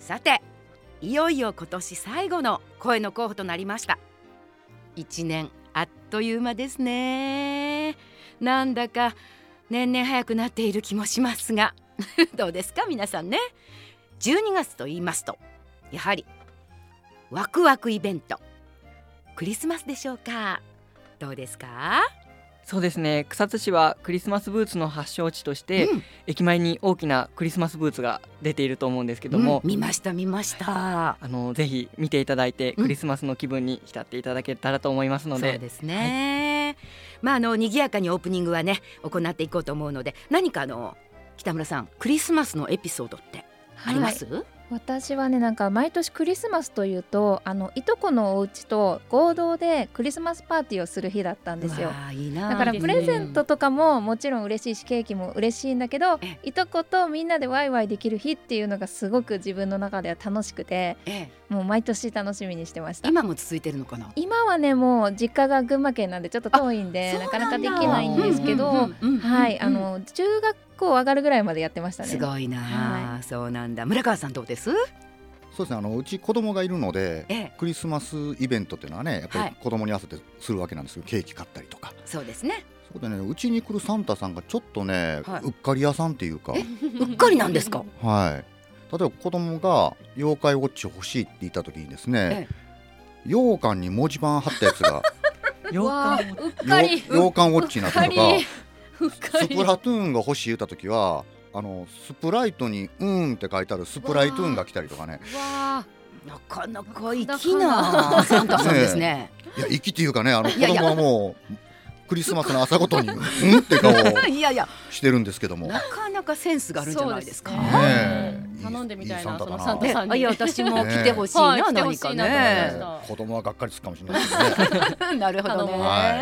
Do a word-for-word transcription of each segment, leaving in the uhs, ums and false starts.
さていよいよ今年最後の声の候補となりました。いちねんあっという間ですね。なんだか年々早くなっている気もしますがどうですか皆さんね。じゅうにがつと言いますとやはりワクワクイベントクリスマスでしょうか。どうですか。 そうですね、草津市はクリスマスブーツの発祥地として、うん、駅前に大きなクリスマスブーツが出ていると思うんですけども、 うん、見ました見ましたあのぜひ見ていただいて、うん、クリスマスの気分に浸っていただけたらと思いますので。 そうですね、はい、まあ、あの賑やかにオープニングはね行っていこうと思うので、何かあの北村さんクリスマスのエピソードってあります？はい、 私はねなんか毎年クリスマスというとあのいとこのお家と合同でクリスマスパーティーをする日だったんですよ。 いいな。 だからプレゼントとかももちろん嬉しいしケーキも嬉しいんだけど、いとことみんなでワイワイできる日っていうのがすごく自分の中では楽しくて、ええ、もう毎年楽しみにしてました。 今も続いてるのかな。 今はねもう実家が群馬県なんでちょっと遠いんでなかなかできないんですけど、はいあの中学校上がるぐらいまでやってましたね。 すごいな、はい、そうなんだ。村川さんどうです？ そうですね、あのうち子供がいるので、ええ、クリスマスイベントっていうのはねやっぱり子供に合わせてするわけなんですけど、ケーキ買ったりとか。 そうですね。 そうでね、うちに来るサンタさんがちょっとね、はい、うっかり屋さんっていうか。 うっかりなんですか？ はい。例えば子供が妖怪ウォッチ欲しいって言った時にですね、ええ、羊羹に文字盤貼ったやつが羊羹羊羹ウォッチになったとかスプラトゥーンが欲しい言った時はあのスプライトにうーんって書いてあるスプライトゥーンが来たりとかね。 わなかなか粋なサンタさんですね。 いや粋っていうかね、あの子供はもうクリスマスの朝ごとにうんって顔をしてるんですけども、 なかなかセンスがあるんじゃないですか。 頼んでみたいな、 いいサンタだな。 そのサンタさんに。 いや私も来てほしいな、 ね、 何かね。 子供はがっかりするかもしれないですね。 なるほどね。はい、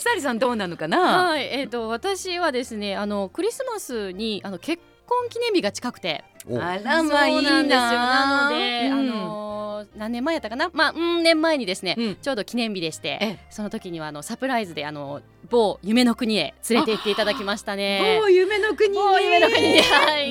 サリさんどうなのかな。 はい、えーと、私はですねあのクリスマスにあの結婚記念日が近くて、 あらまあいいな。 そうなんですよ。なので、うん、あの何年前やったかな、まあ、うん、年前にですね、うん、ちょうど記念日でして、その時にはあのサプライズであの某夢の国へ連れて行っていただきましたね。 某夢の国、 某夢の国で、はい、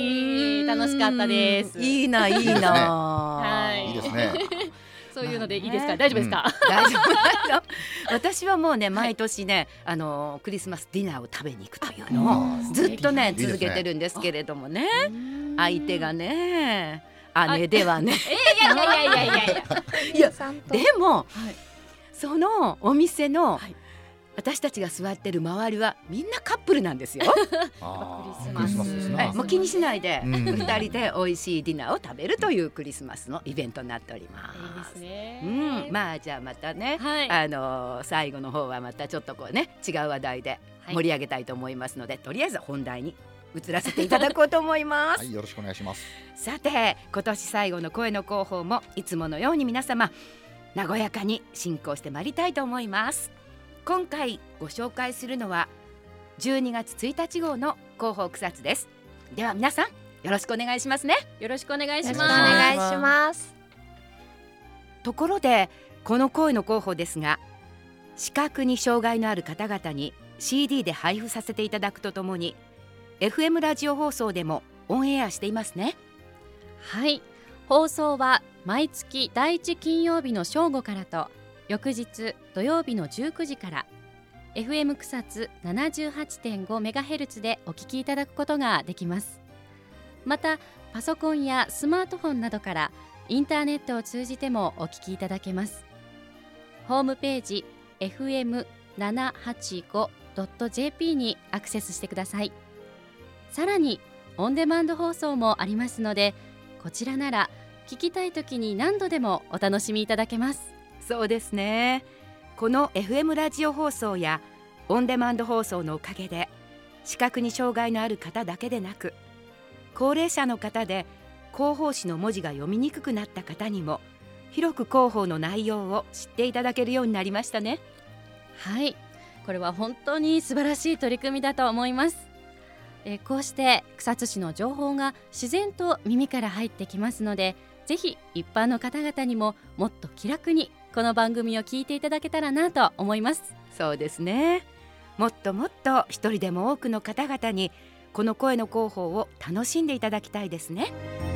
楽しかったです。 いいないいな、はい、 いいですね。 そういうのでいいですか、大丈夫ですか？ うん、大丈夫私はもうね毎年ね、はい、あのクリスマスディナーを食べに行くというのをずっとね続けてるんですけれどもね、相手がね姉ではねいやいやいやいやいやいやでも、はい、そのお店の、はい、私たちが座ってる周りはみんなカップルなんですよ。 あクリスマスですね。 はい、もう気にしないでふたりで美味しいディナーを食べるというクリスマスのイベントになっております。 いいですね。 うん、まあじゃあまたね、はい、あの最後の方はまたちょっとこうね違う話題で盛り上げたいと思いますので、はい、とりあえず本題に移らせていただこうと思います。 はい、よろしくお願いします。 さて今年最後の声の広報もいつものように皆様和やかに進行してまいりたいと思います。今回ご紹介するのはじゅうにがつついたち号の広報草津です。では皆さんよろしくお願いしますね。 よろしくお願いします。 お願いします。 ところでこの声の広報ですが、視覚に障害のある方々に シーディー で配布させていただくとともに エフエム ラジオ放送でもオンエアしていますね。 はい、放送は毎月だいいち金曜日の正午からと翌日土曜日のじゅうくじから エフエム 草津 ななじゅうはちてんごメガヘルツ でお聞きいただくことができます。またパソコンやスマートフォンなどからインターネットを通じてもお聞きいただけます。ホームページ エフエムななはちごドットジェーピー にアクセスしてください。さらにオンデマンド放送もありますので、こちらなら聞きたい時に何度でもお楽しみいただけます。 そうですね。この エフエム ラジオ放送やオンデマンド放送のおかげで視覚に障害のある方だけでなく、高齢者の方で広報誌の文字が読みにくくなった方にも広く広報の内容を知っていただけるようになりましたね。 はい、これは本当に素晴らしい取り組みだと思います。えー、こうして草津市の情報が自然と耳から入ってきますので、ぜひ一般の方々にももっと気楽にこの番組を聞いていただけたらなと思います。 そうですね。もっともっと一人でも多くの方々にこの声の広報を楽しんでいただきたいですね。